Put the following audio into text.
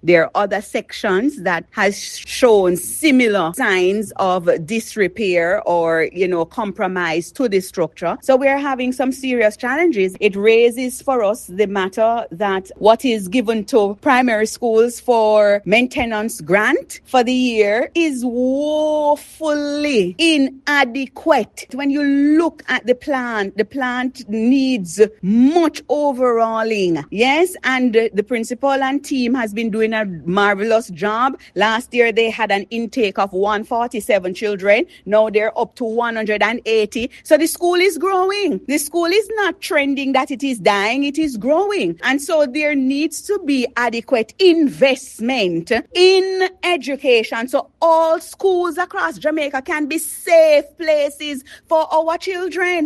There are other sections that has shown similar signs of disrepair or, compromise to the structure. So we're having some serious challenges. It raises for us the matter that what is given to primary schools for maintenance grant for the year is woefully inadequate. When you look at the plant needs much overhauling. Yes, and the principal and team has been doing a marvelous job. Last year they had an intake of 147 children. Now they're up to 180. So the school is growing. The school is not trending that it is dying, it is growing. And so there needs to be adequate investment in education so all schools across Jamaica can be safe places for our children.